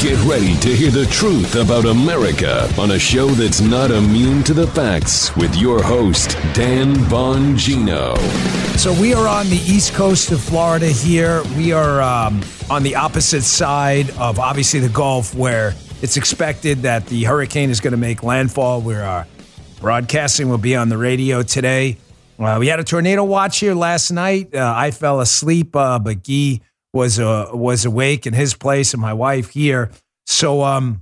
Get ready to hear the truth about America on a show that's not immune to the facts with your host, Dan Bongino. So we are on the east coast of Florida here. We are on the opposite side of, obviously, the Gulf, where it's expected that the hurricane is going to make landfall. We're broadcasting. We'll be on the radio today. We had a tornado watch here last night. I fell asleep, but Guy was awake in his place and my wife here. So, a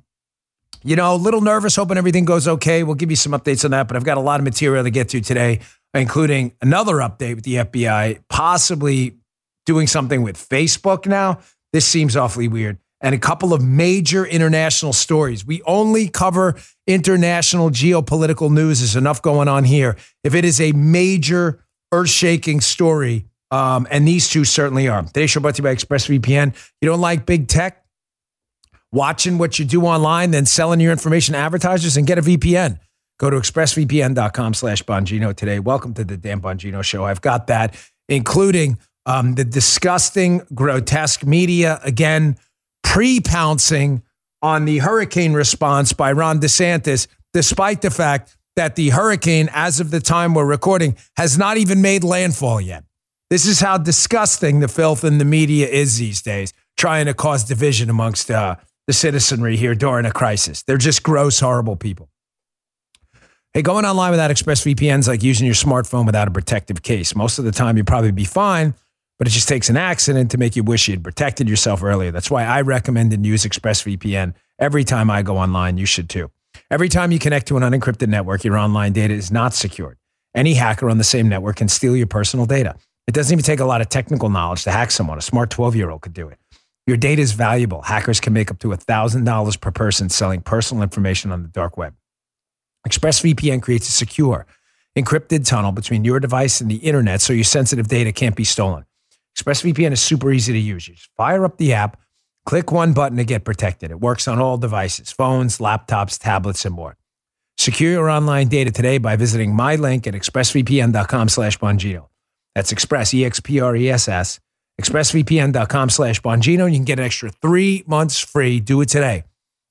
little nervous, hoping everything goes okay. We'll give you some updates on that, but I've got a lot of material to get to today, including another update with the FBI, possibly doing something with Facebook now. This seems awfully weird. And a couple of major international stories. We only cover international geopolitical news. There's enough going on here. If it is a major earth-shaking story, and these two certainly are. Today's show brought to you by ExpressVPN. You don't like big tech? Watching what you do online, then selling your information to advertisers, and get a VPN. Go to expressvpn.com/Bongino today. Welcome to the Dan Bongino Show. I've got that, including the disgusting, grotesque media, again, pre-pouncing on the hurricane response by Ron DeSantis, despite the fact that the hurricane, as of the time we're recording, has not even made landfall yet. This is how disgusting the filth in the media is these days, trying to cause division amongst the citizenry here during a crisis. They're just gross, horrible people. Hey, going online without ExpressVPN is like using your smartphone without a protective case. Most of the time, you'll probably be fine, but it just takes an accident to make you wish you'd protected yourself earlier. That's why I recommend and use ExpressVPN every time I go online. You should too. Every time you connect to an unencrypted network, your online data is not secured. Any hacker on the same network can steal your personal data. It doesn't even take a lot of technical knowledge to hack someone. A smart 12-year-old could do it. Your data is valuable. Hackers can make up to $1,000 per person selling personal information on the dark web. ExpressVPN creates a secure, encrypted tunnel between your device and the internet so your sensitive data can't be stolen. ExpressVPN is super easy to use. You just fire up the app, click one button to get protected. It works on all devices, phones, laptops, tablets, and more. Secure your online data today by visiting my link at expressvpn.com/Bongino. That's Express, EXPRESS, expressvpn.com/Bongino. You can get an extra 3 months free. Do it today.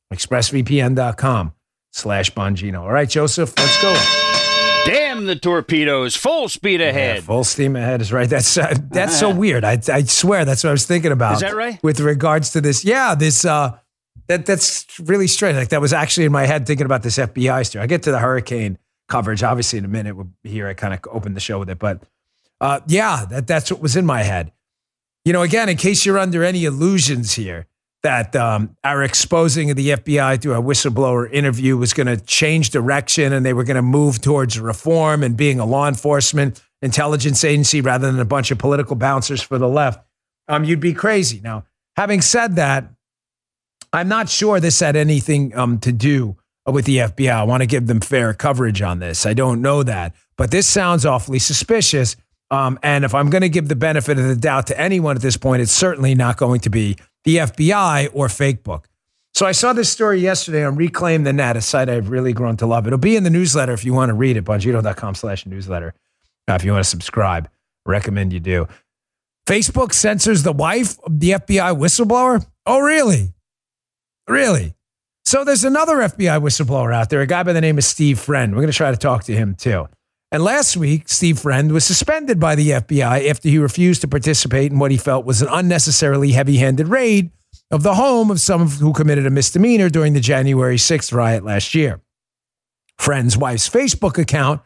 expressvpn.com/Bongino. All right, Joseph, let's go. Damn the torpedoes. Full speed ahead. Yeah, full steam ahead is right. That's so weird. I swear that's what I was thinking about. Is that right? With regards to this. Yeah, that's really strange. Like that was actually in my head thinking about this FBI story. I get to the hurricane coverage, obviously, in a minute. Here I kind of opened the show with it. But that's what was in my head. Again, in case you're under any illusions here, that our exposing of the FBI through a whistleblower interview was going to change direction and they were going to move towards reform and being a law enforcement intelligence agency rather than a bunch of political bouncers for the left, you'd be crazy. Now, having said that, I'm not sure this had anything to do with the FBI. I want to give them fair coverage on this. I don't know that, but this sounds awfully suspicious. And if I'm going to give the benefit of the doubt to anyone at this point, it's certainly not going to be the FBI or Facebook. So I saw this story yesterday on Reclaim the Net, a site I've really grown to love. It'll be in the newsletter if you want to read it, Bongino.com/newsletter. If you want to subscribe, recommend you do. Facebook censors the wife of the FBI whistleblower? Oh, really? Really? So there's another FBI whistleblower out there, a guy by the name of Steve Friend. We're going to try to talk to him too. And last week, Steve Friend was suspended by the FBI after he refused to participate in what he felt was an unnecessarily heavy-handed raid of the home of someone who committed a misdemeanor during the January 6th riot last year. Friend's wife's Facebook account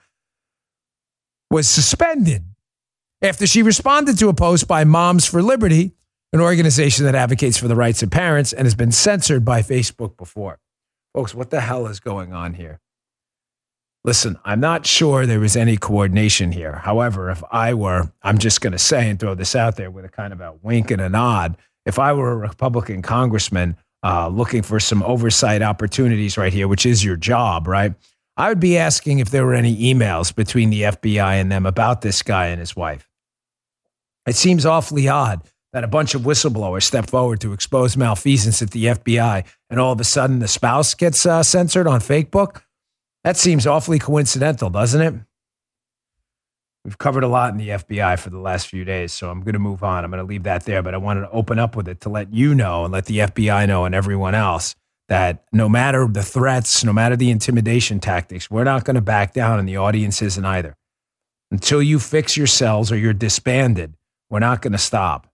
was suspended after she responded to a post by Moms for Liberty, an organization that advocates for the rights of parents and has been censored by Facebook before. Folks, what the hell is going on here? Listen, I'm not sure there was any coordination here. However, if I were, I'm just going to say and throw this out there with a kind of a wink and a nod, if I were a Republican congressman looking for some oversight opportunities right here, which is your job, right? I would be asking if there were any emails between the FBI and them about this guy and his wife. It seems awfully odd that a bunch of whistleblowers step forward to expose malfeasance at the FBI and all of a sudden the spouse gets censored on Facebook. That seems awfully coincidental, doesn't it? We've covered a lot in the FBI for the last few days, so I'm going to move on. I'm going to leave that there, but I wanted to open up with it to let you know and let the FBI know and everyone else that no matter the threats, no matter the intimidation tactics, we're not going to back down, and the audience isn't either. Until you fix yourselves or you're disbanded, we're not going to stop.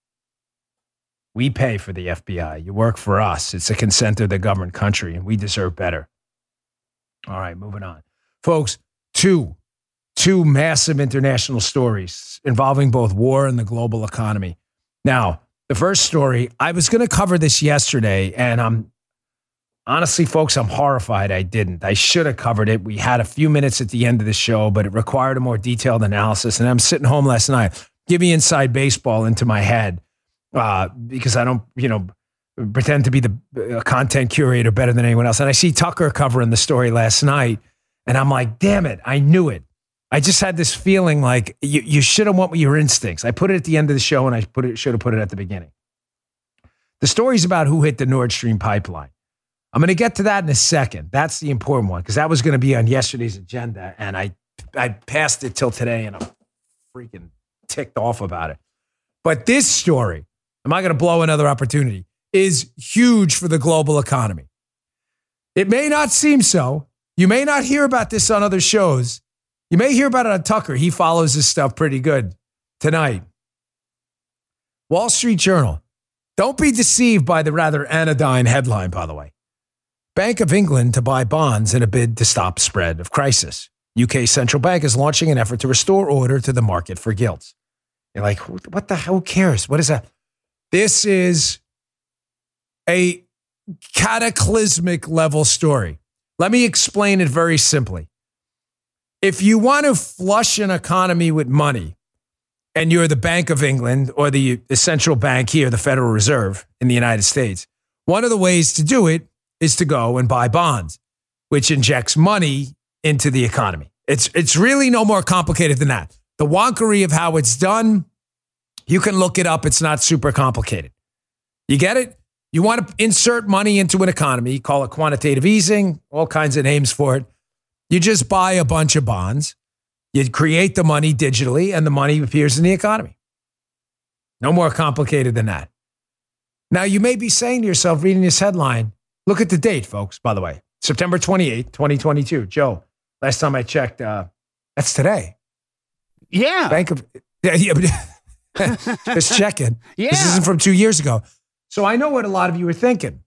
We pay for the FBI. You work for us. It's a consent of the governed country, and we deserve better. All right, moving on. Folks, two massive international stories involving both war and the global economy. Now, the first story, I was going to cover this yesterday, and honestly, folks, I'm horrified I didn't. I should have covered it. We had a few minutes at the end of the show, but it required a more detailed analysis, and I'm sitting home last night, giving inside baseball into my head because I don't, pretend to be the content curator better than anyone else. And I see Tucker covering the story last night, and I'm like, damn it, I knew it. I just had this feeling like you should have went with your instincts. I put it at the end of the show, and I should have put it at the beginning. The story's about who hit the Nord Stream pipeline. I'm going to get to that in a second. That's the important one, because that was going to be on yesterday's agenda, and I passed it till today, and I'm freaking ticked off about it. But this story, am I going to blow another opportunity, is huge for the global economy. It may not seem so. You may not hear about this on other shows. You may hear about it on Tucker. He follows this stuff pretty good tonight. Wall Street Journal. Don't be deceived by the rather anodyne headline, by the way. Bank of England to buy bonds in a bid to stop spread of crisis. UK Central Bank is launching an effort to restore order to the market for gilts. You're like, what the hell cares? What is that? This is a cataclysmic level story. Let me explain it very simply. If you want to flush an economy with money, and you're the Bank of England or the central bank here, the Federal Reserve in the United States, one of the ways to do it is to go and buy bonds, which injects money into the economy. It's really no more complicated than that. The wonkery of how it's done, you can look it up. It's not super complicated. You get it? You want to insert money into an economy, call it quantitative easing, all kinds of names for it. You just buy a bunch of bonds. You create the money digitally, and the money appears in the economy. No more complicated than that. Now, you may be saying to yourself, reading this headline, look at the date, folks, by the way. September 28th, 2022. Joe, last time I checked, that's today. Yeah. Bank of... Just checking. Yeah. This isn't from 2 years ago. So I know what a lot of you are thinking.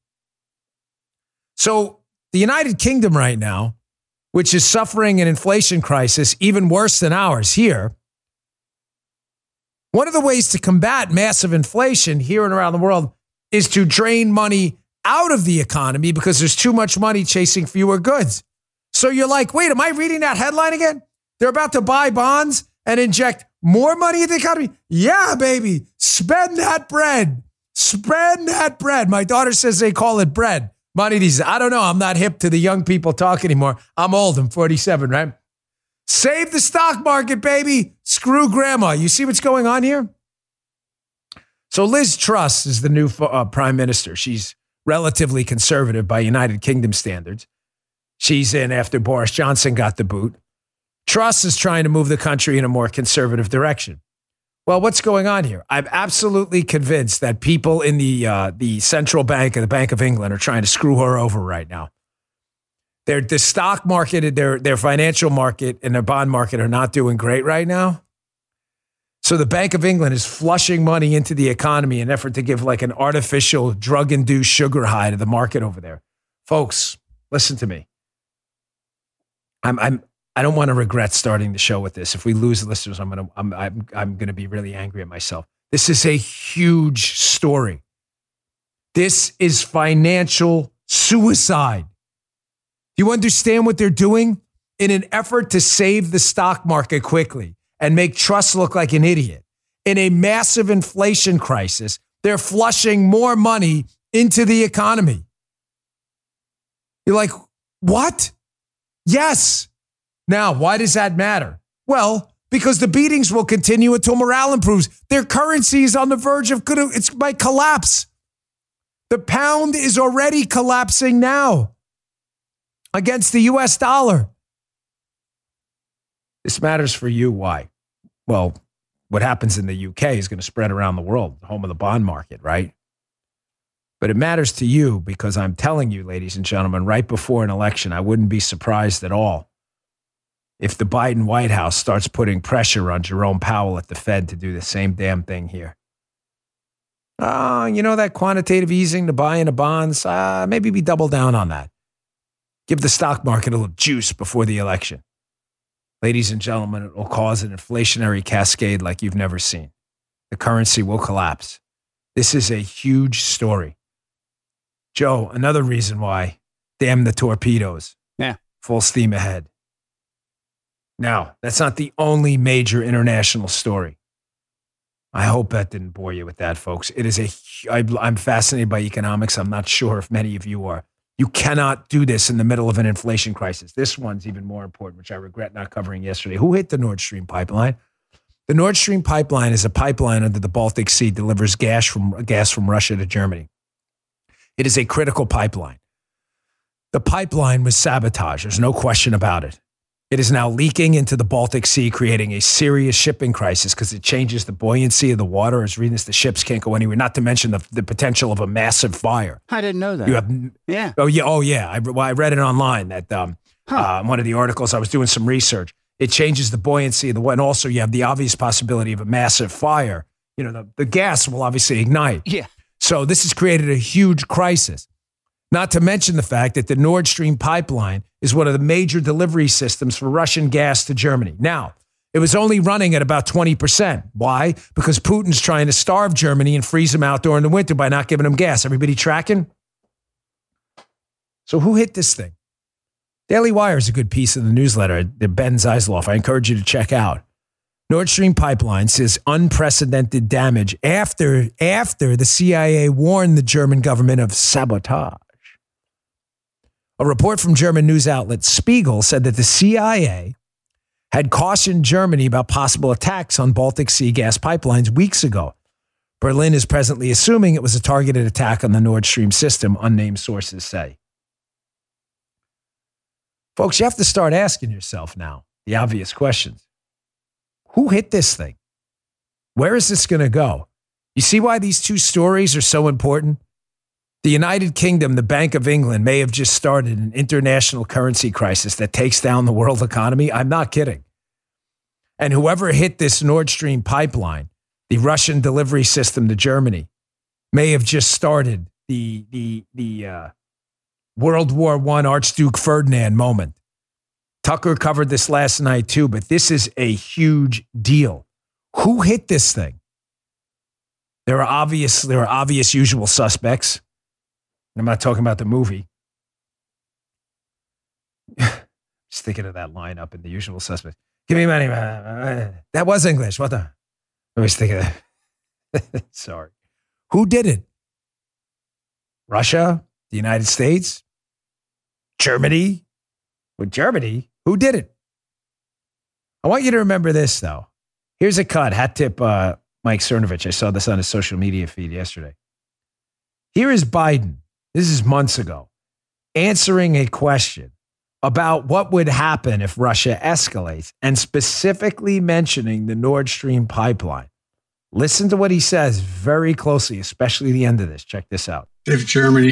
So the United Kingdom right now, which is suffering an inflation crisis even worse than ours here, one of the ways to combat massive inflation here and around the world is to drain money out of the economy because there's too much money chasing fewer goods. So you're like, wait, am I reading that headline again? They're about to buy bonds and inject more money in the economy? Yeah, baby. Spend that bread. Spend that bread. My daughter says they call it bread. Money these, I don't know. I'm not hip to the young people talk anymore. I'm old. I'm 47, right? Save the stock market, baby. Screw grandma. You see what's going on here? So Liz Truss is the new prime minister. She's relatively conservative by United Kingdom standards. She's in after Boris Johnson got the boot. Truss is trying to move the country in a more conservative direction. Well, what's going on here? I'm absolutely convinced that people in the central bank and the Bank of England are trying to screw her over right now. The stock market, their financial market, and their bond market are not doing great right now. So the Bank of England is flushing money into the economy in an effort to give like an artificial drug-induced sugar high to the market over there. Folks, listen to me. I don't want to regret starting the show with this. If we lose listeners, I'm gonna be really angry at myself. This is a huge story. This is financial suicide. Do you understand what they're doing? In an effort to save the stock market quickly and make Truss look like an idiot. In a massive inflation crisis, they're flushing more money into the economy. You're like, what? Yes. Now, why does that matter? Well, because the beatings will continue until morale improves. Their currency is on the verge of it might collapse. The pound is already collapsing now against the US dollar. This matters for you. Why? well, what happens in the UK is going to spread around the world, home of the bond market, right? But it matters to you because I'm telling you, ladies and gentlemen, right before an election, I wouldn't be surprised at all if the Biden White House starts putting pressure on Jerome Powell at the Fed to do the same damn thing here. That quantitative easing to buy into bonds, maybe we double down on that. Give the stock market a little juice before the election. Ladies and gentlemen, it will cause an inflationary cascade like you've never seen. The currency will collapse. This is a huge story. Joe, another reason why, damn the torpedoes. Yeah. Full steam ahead. Now, that's not the only major international story. I hope that didn't bore you with that, folks. I'm fascinated by economics. I'm not sure if many of you are. You cannot do this in the middle of an inflation crisis. This one's even more important, which I regret not covering yesterday. Who hit the Nord Stream pipeline? The Nord Stream pipeline is a pipeline under the Baltic Sea, delivers gas from Russia to Germany. It is a critical pipeline. The pipeline was sabotaged. There's no question about it. It is now leaking into the Baltic Sea, creating a serious shipping crisis because it changes the buoyancy of the water. As reading this, the ships can't go anywhere, not to mention the potential of a massive fire. I didn't know that. Yeah. Oh, yeah. I read it online that one of the articles, I was doing some research. It changes the buoyancy of the water. And also you have the obvious possibility of a massive fire. The gas will obviously ignite. Yeah. So this has created a huge crisis. Not to mention the fact that the Nord Stream pipeline is one of the major delivery systems for Russian gas to Germany. Now, it was only running at about 20%. Why? Because Putin's trying to starve Germany and freeze them out during the winter by not giving them gas. Everybody tracking? So who hit this thing? Daily Wire is a good piece of the newsletter, the Ben Zeisloff. I encourage you to check out. Nord Stream pipeline says unprecedented damage after the CIA warned the German government of sabotage. A report from German news outlet Spiegel said that the CIA had cautioned Germany about possible attacks on Baltic Sea gas pipelines weeks ago. Berlin is presently assuming it was a targeted attack on the Nord Stream system, unnamed sources say. Folks, you have to start asking yourself now the obvious questions. Who hit this thing? Where is this going to go? You see why these two stories are so important? The United Kingdom, the Bank of England, may have just started an international currency crisis that takes down the world economy. I'm not kidding. And whoever hit this Nord Stream pipeline, the Russian delivery system to Germany, may have just started the World War I Archduke Ferdinand moment. Tucker covered this last night too, but this is a huge deal. Who hit this thing? There are obvious usual suspects. I'm not talking about the movie. Just thinking of that line up in The Usual Suspects. Give me money. That was English. What the? I was thinking that. Sorry. Who did it? Russia? The United States? Germany? Well, Germany? Who did it? I want you to remember this, though. Here's a cut. Hat tip Mike Cernovich. I saw this on his social media feed yesterday. Here is Biden. This is months ago, answering a question about what would happen if Russia escalates and specifically mentioning the Nord Stream pipeline. Listen to what he says very closely, especially the end of this. Check this out. If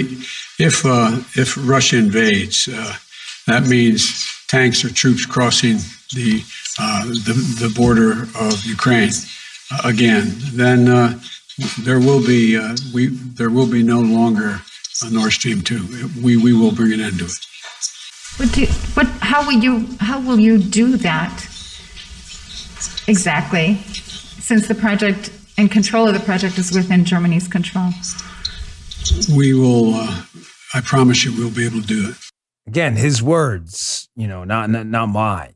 Russia invades, that means tanks or troops crossing the border of Ukraine again. Then there will be no longer a Nord Stream 2. We will bring an end to it. How will you do that exactly? Since the project and control of the project is within Germany's control. We will. I promise you, we'll be able to do it. Again, his words. Not mine.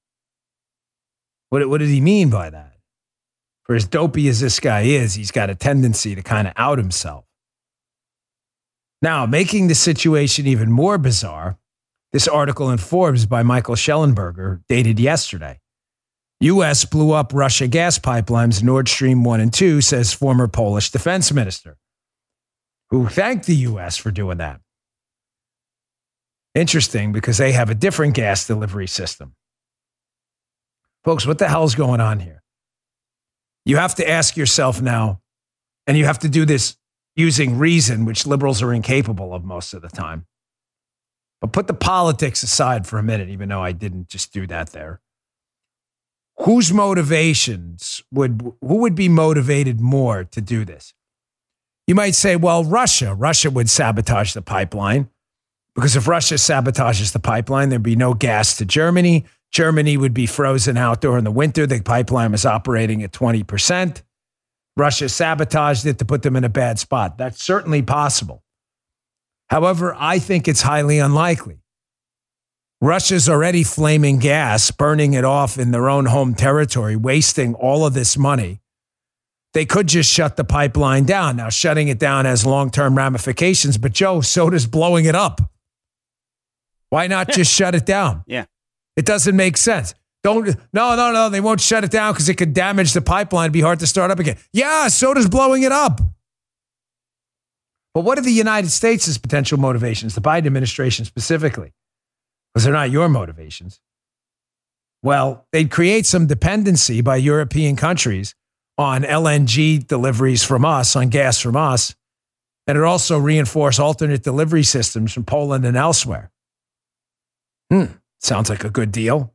What did he mean by that? For as dopey as this guy is, he's got a tendency to kind of out himself. Now, making the situation even more bizarre, this article in Forbes by Michael Schellenberger, dated yesterday. U.S. blew up Russia gas pipelines Nord Stream 1 and 2, says former Polish defense minister, who thanked the U.S. for doing that. Interesting, because they have a different gas delivery system. Folks, what the hell is going on here? You have to ask yourself now, and you have to do this using reason, which liberals are incapable of most of the time. But put the politics aside for a minute, even though I didn't just do that there. Whose motivations who would be motivated more to do this? You might say, well, Russia would sabotage the pipeline, because if Russia sabotages the pipeline, there'd be no gas to Germany. Germany would be frozen out during the winter. The pipeline was operating at 20%. Russia sabotaged it to put them in a bad spot. That's certainly possible. However, I think it's highly unlikely. Russia's already flaming gas, burning it off in their own home territory, wasting all of this money. They could just shut the pipeline down. Now, shutting it down has long-term ramifications, but Joe, so does blowing it up. Why not just shut it down? Yeah. It doesn't make sense. No, they won't shut it down because it could damage the pipeline. It'd be hard to start up again. Yeah, so does blowing it up. But what are the United States' potential motivations, the Biden administration specifically? Because they're not your motivations. Well, they'd create some dependency by European countries on LNG deliveries from us, on gas from us, and it also reinforce alternate delivery systems from Poland and elsewhere. Sounds like a good deal.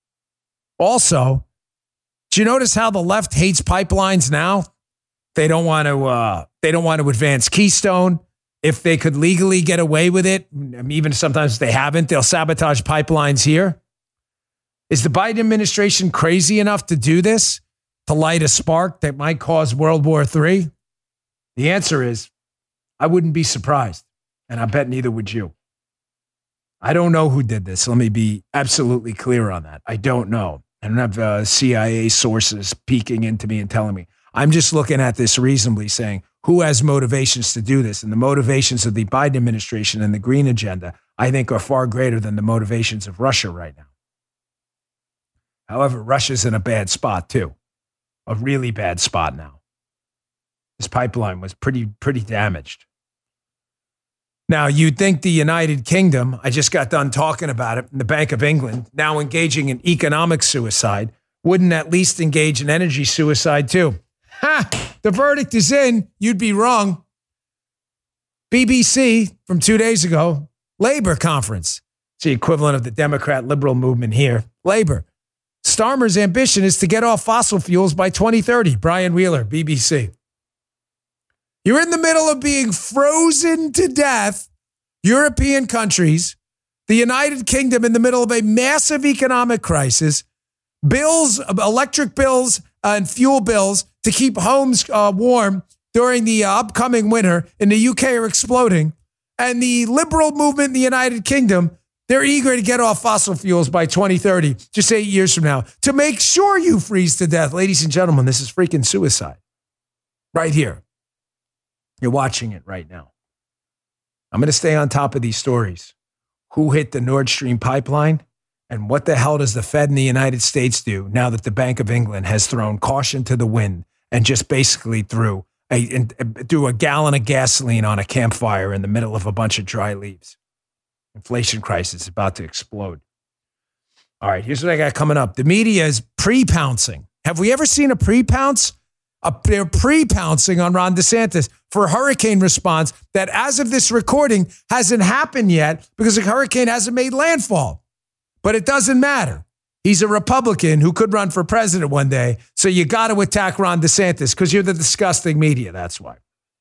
Also, do you notice how the left hates pipelines now? They don't want to advance Keystone. If they could legally get away with it, even sometimes they haven't, they'll sabotage pipelines here. Is the Biden administration crazy enough to do this, to light a spark that might cause World War III? The answer is, I wouldn't be surprised, and I bet neither would you. I don't know who did this. Let me be absolutely clear on that. I don't know. I don't have CIA sources peeking into me and telling me. I'm just looking at this reasonably, saying who has motivations to do this. And the motivations of the Biden administration and the green agenda, I think, are far greater than the motivations of Russia right now. However, Russia's in a bad spot too, a really bad spot now. This pipeline was pretty damaged. Now, you'd think the United Kingdom, I just got done talking about it, and the Bank of England, now engaging in economic suicide, wouldn't at least engage in energy suicide too. The verdict is in. You'd be wrong. BBC from 2 days ago, Labor conference. It's the equivalent of the Democrat liberal movement here. Labor. Starmer's ambition is to get off fossil fuels by 2030. Brian Wheeler, BBC. You're in the middle of being frozen to death. European countries, the United Kingdom in the middle of a massive economic crisis, bills, electric bills and fuel bills to keep homes warm during the upcoming winter in the UK are exploding. And the liberal movement in the United Kingdom, they're eager to get off fossil fuels by 2030, just 8 years from now, to make sure you freeze to death. Ladies and gentlemen, this is freaking suicide. Right here. You're watching it right now. I'm going to stay on top of these stories. Who hit the Nord Stream pipeline? And what the hell does the Fed in the United States do now that the Bank of England has thrown caution to the wind and just basically threw a gallon of gasoline on a campfire in the middle of a bunch of dry leaves? Inflation crisis is about to explode. All right, here's what I got coming up. The media is pre-pouncing. Have we ever seen a pre-pounce? They're pre-pouncing on Ron DeSantis for a hurricane response that, as of this recording, hasn't happened yet because the hurricane hasn't made landfall. But it doesn't matter. He's a Republican who could run for president one day, so you got to attack Ron DeSantis because you're the disgusting media. That's why.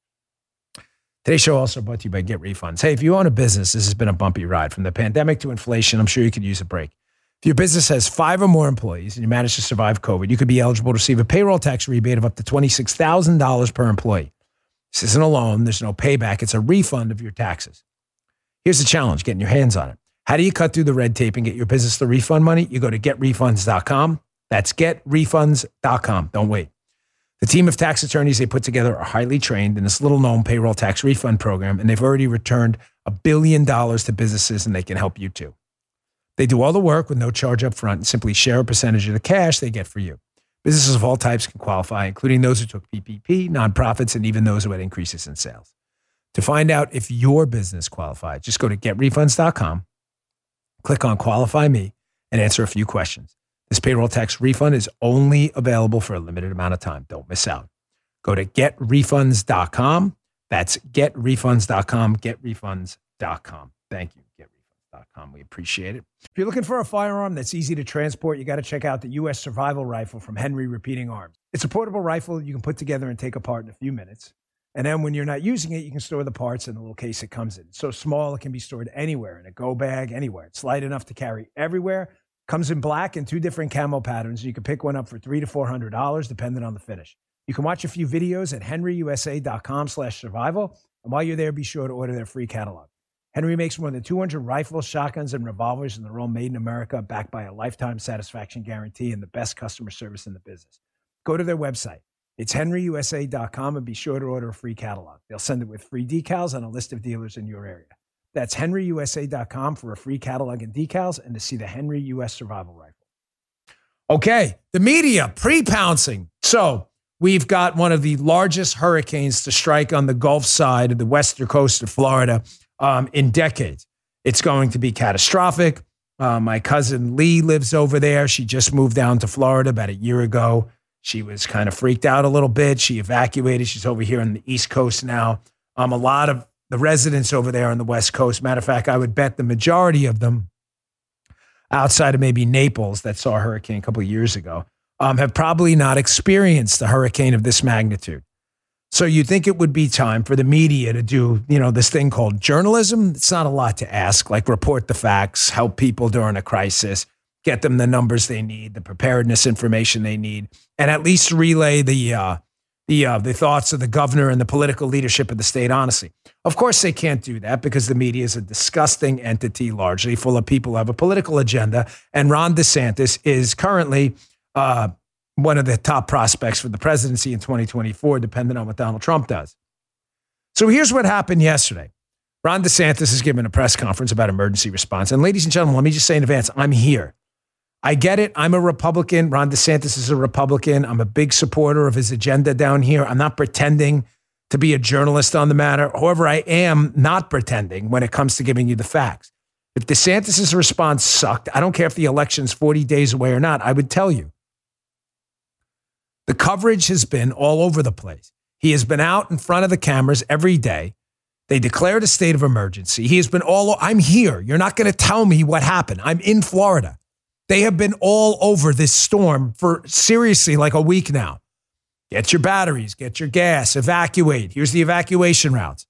Today's show also brought to you by Get Refunds. Hey, if you own a business, this has been a bumpy ride. From the pandemic to inflation, I'm sure you could use a break. If your business has 5 or more employees and you manage to survive COVID, you could be eligible to receive a payroll tax rebate of up to $26,000 per employee. This isn't a loan. There's no payback. It's a refund of your taxes. Here's the challenge, getting your hands on it. How do you cut through the red tape and get your business the refund money? You go to getrefunds.com. That's getrefunds.com. Don't wait. The team of tax attorneys they put together are highly trained in this little-known payroll tax refund program, and they've already returned $1 billion to businesses, and they can help you too. They do all the work with no charge up front and simply share a percentage of the cash they get for you. Businesses of all types can qualify, including those who took PPP, nonprofits, and even those who had increases in sales. To find out if your business qualifies, just go to getrefunds.com, click on Qualify Me, and answer a few questions. This payroll tax refund is only available for a limited amount of time. Don't miss out. Go to getrefunds.com. That's getrefunds.com, getrefunds.com. Thank you, getrefunds.com. We appreciate it. If you're looking for a firearm that's easy to transport, you got to check out the U.S. Survival Rifle from Henry Repeating Arms. It's a portable rifle you can put together and take apart in a few minutes. And then when you're not using it, you can store the parts in the little case it comes in. It's so small, it can be stored anywhere, in a go bag, anywhere. It's light enough to carry everywhere. Comes in black and 2 different camo patterns. You can pick one up for $300 to $400, depending on the finish. You can watch a few videos at henryusa.com/survival. And while you're there, be sure to order their free catalog. Henry makes more than 200 rifles, shotguns, and revolvers, and they're all made in America, backed by a lifetime satisfaction guarantee and the best customer service in the business. Go to their website. It's henryusa.com, and be sure to order a free catalog. They'll send it with free decals and a list of dealers in your area. That's henryusa.com for a free catalog and decals and to see the Henry U.S. Survival Rifle. Okay, the media pre-pouncing. So we've got one of the largest hurricanes to strike on the Gulf side of the western coast of Florida in decades. It's going to be catastrophic. My cousin Lee lives over there. She just moved down to Florida about a year ago. She was kind of freaked out a little bit. She evacuated. She's over here on the East Coast now. A lot of the residents over there on the West Coast, matter of fact, I would bet the majority of them outside of maybe Naples that saw a hurricane a couple of years ago have probably not experienced a hurricane of this magnitude. So you think it would be time for the media to do, this thing called journalism? It's not a lot to ask, like report the facts, help people during a crisis, get them the numbers they need, the preparedness information they need, and at least relay the thoughts of the governor and the political leadership of the state, honestly. Of course, they can't do that because the media is a disgusting entity, largely full of people who have a political agenda. And Ron DeSantis is currently one of the top prospects for the presidency in 2024, depending on what Donald Trump does. So here's what happened yesterday. Ron DeSantis has given a press conference about emergency response. And ladies and gentlemen, let me just say in advance, I'm here. I get it. I'm a Republican. Ron DeSantis is a Republican. I'm a big supporter of his agenda down here. I'm not pretending to be a journalist on the matter. However, I am not pretending when it comes to giving you the facts. If DeSantis' response sucked, I don't care if the election's 40 days away or not, I would tell you. The coverage has been all over the place. He has been out in front of the cameras every day. They declared a state of emergency. He has been I'm here. You're not going to tell me what happened. I'm in Florida. They have been all over this storm for seriously like a week now. Get your batteries, get your gas, evacuate. Here's the evacuation routes.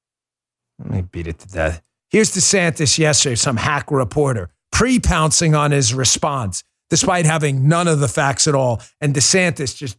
Let me beat it to death. Here's DeSantis yesterday, some hack reporter, pre-pouncing on his response, despite having none of the facts at all. And DeSantis just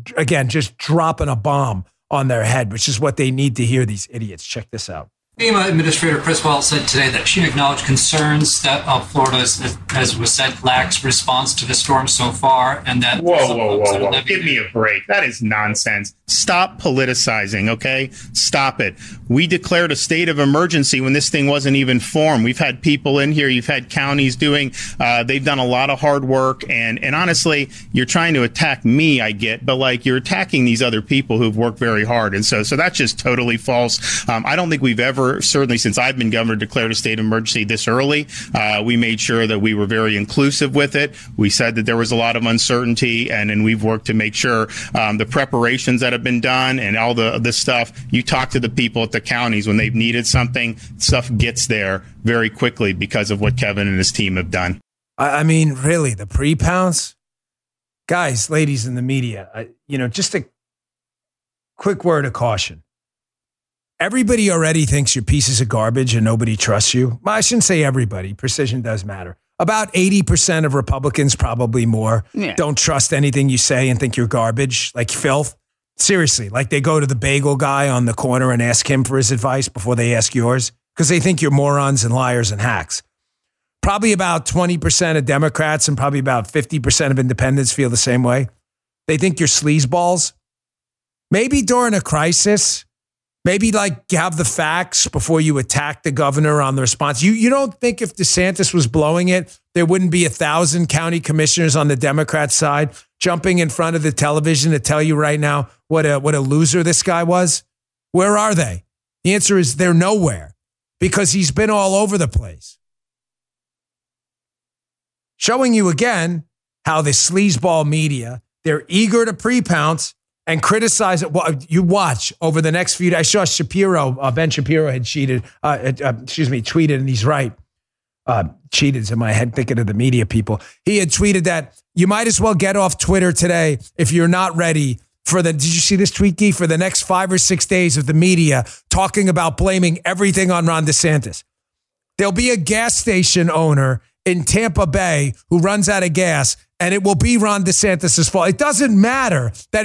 dropping a bomb on their head, which is what they need to hear, these idiots. Check this out. FEMA Administrator Chris Wallace said today that she acknowledged concerns that Florida, as was said, lacks response to the storm so far, and that... Whoa. Give me a break. That is nonsense. Stop politicizing, okay? Stop it. We declared a state of emergency when this thing wasn't even formed. We've had people in here. You've had counties doing... they've done a lot of hard work, and honestly, you're trying to attack me, I get, but you're attacking these other people who've worked very hard, and so that's just totally false. I don't think we've ever, certainly since I've been governor, declared a state of emergency this early. We made sure that we were very inclusive with it. We said that there was a lot of uncertainty, and we've worked to make sure the preparations that have been done and all the stuff, you talk to the people at the counties when they've needed something, stuff gets there very quickly because of what Kevin and his team have done. I mean, really, the pre-pounce? Guys, ladies in the media, just a quick word of caution. Everybody already thinks you're pieces of garbage and nobody trusts you. Well, I shouldn't say everybody. Precision does matter. About 80% of Republicans, probably more, don't trust anything you say and think you're garbage, like filth. Seriously, like they go to the bagel guy on the corner and ask him for his advice before they ask yours because they think you're morons and liars and hacks. Probably about 20% of Democrats and probably about 50% of independents feel the same way. They think you're sleazeballs. Maybe during a crisis, maybe have the facts before you attack the governor on the response. You don't think if DeSantis was blowing it, there wouldn't be 1,000 county commissioners on the Democrat side jumping in front of the television to tell you right now what a loser this guy was? Where are they? The answer is they're nowhere because he's been all over the place. Showing you again how the sleazeball media, they're eager to pre-pounce and criticize it. Well, you watch over the next few days. I saw Shapiro, Ben Shapiro had tweeted, and he's right. Cheated in my head, thinking of the media people. He had tweeted that you might as well get off Twitter today if you're not ready for did you see this tweet, Guy? For the next 5 or 6 days of the media talking about blaming everything on Ron DeSantis. There'll be a gas station owner in Tampa Bay who runs out of gas, and it will be Ron DeSantis' fault. It doesn't matter that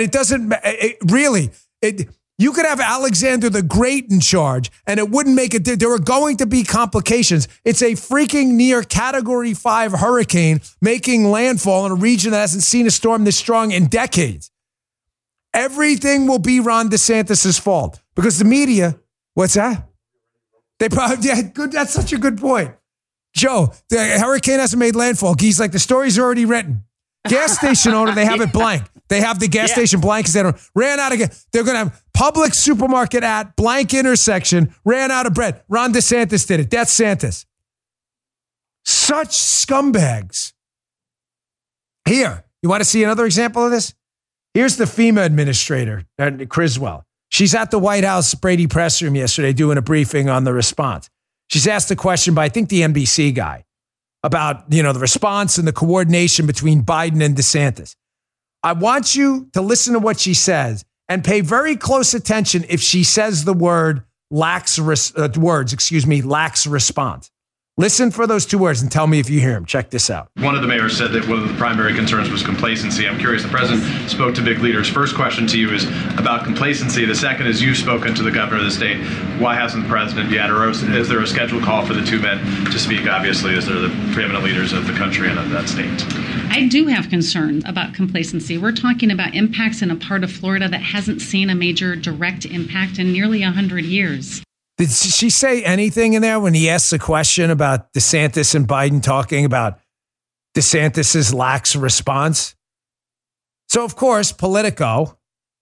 you could have Alexander the Great in charge, and it wouldn't make it. There are going to be complications. It's a freaking near Category 5 hurricane making landfall in a region that hasn't seen a storm this strong in decades. Everything will be Ron DeSantis' fault because the media, what's that? They probably, good. That's such a good point. Joe, the hurricane hasn't made landfall. He's like, the story's already written. Gas station owner, they have it blank. They have the gas station blank because they ran out of gas. They're going to have public supermarket at blank intersection, ran out of bread. Ron DeSantis did it. That's Santis. Such scumbags. Here, you want to see another example of this? Here's the FEMA administrator, Criswell. She's at the White House Brady press room yesterday doing a briefing on the response. She's asked a question by, I think, the NBC guy about, the response and the coordination between Biden and DeSantis. I want you to listen to what she says and pay very close attention if she says the word lax response. Listen for those two words and tell me if you hear them. Check this out. One of the mayors said that one of the primary concerns was complacency. I'm curious, the president spoke to big leaders. First question to you is about complacency. The second is you've spoken to the governor of the state. Why hasn't the president yet? Or is there a scheduled call for the two men to speak, obviously, as they're the preeminent leaders of the country and of that state? I do have concerns about complacency. We're talking about impacts in a part of Florida that hasn't seen a major direct impact in nearly 100 years. Did she say anything in there when he asked the question about DeSantis and Biden talking about DeSantis' lax response? So, of course, Politico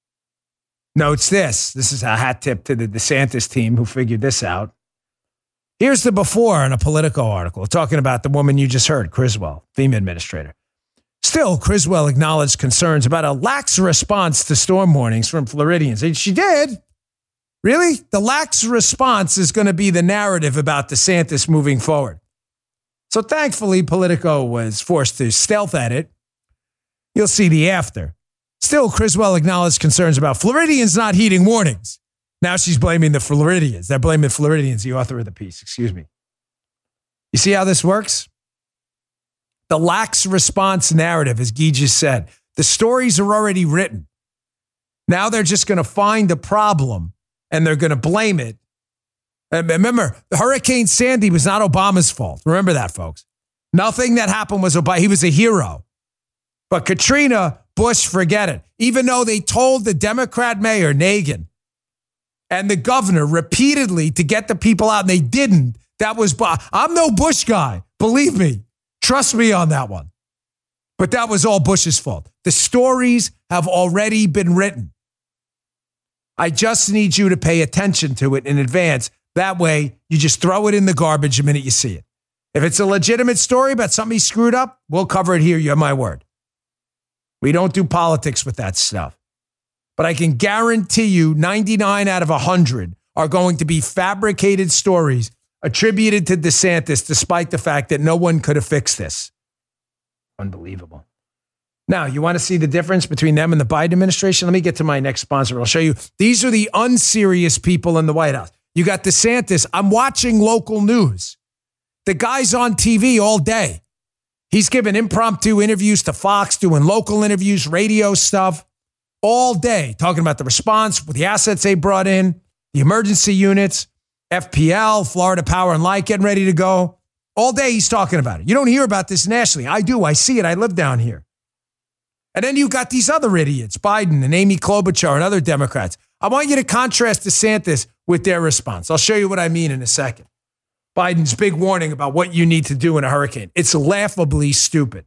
notes this. This is a hat tip to the DeSantis team who figured this out. Here's the before in a Politico article talking about the woman you just heard, Criswell, FEMA administrator. Still, Criswell acknowledged concerns about a lax response to storm warnings from Floridians. And she did. Really? The lax response is going to be the narrative about DeSantis moving forward. So thankfully, Politico was forced to stealth edit. You'll see the after. Still, Criswell acknowledged concerns about Floridians not heeding warnings. Now she's blaming the Floridians. They're blaming Floridians, the author of the piece. Excuse me. You see how this works? The lax response narrative, as Guy just said, the stories are already written. Now they're just going to find the problem and they're going to blame it. And remember, Hurricane Sandy was not Obama's fault. Remember that, folks. Nothing that happened was Obama. He was a hero. But Katrina, Bush, forget it. Even though they told the Democrat mayor, Nagin, and the governor repeatedly to get the people out, and they didn't. That was, I'm no Bush guy. Believe me. Trust me on that one. But that was all Bush's fault. The stories have already been written. I just need you to pay attention to it in advance. That way, you just throw it in the garbage the minute you see it. If it's a legitimate story about something he screwed up, we'll cover it here. You have my word. We don't do politics with that stuff. But I can guarantee you 99 out of 100 are going to be fabricated stories attributed to DeSantis, despite the fact that no one could have fixed this. Unbelievable. Now, you want to see the difference between them and the Biden administration? Let me get to my next sponsor. I'll show you. These are the unserious people in the White House. You got DeSantis. I'm watching local news. The guy's on TV all day. He's giving impromptu interviews to Fox, doing local interviews, radio stuff all day, talking about the response with the assets they brought in, the emergency units, FPL, Florida Power and Light getting ready to go. All day he's talking about it. You don't hear about this nationally. I do. I see it. I live down here. And then you got these other idiots, Biden and Amy Klobuchar and other Democrats. I want you to contrast DeSantis with their response. I'll show you what I mean in a second. Biden's big warning about what you need to do in a hurricane. It's laughably stupid.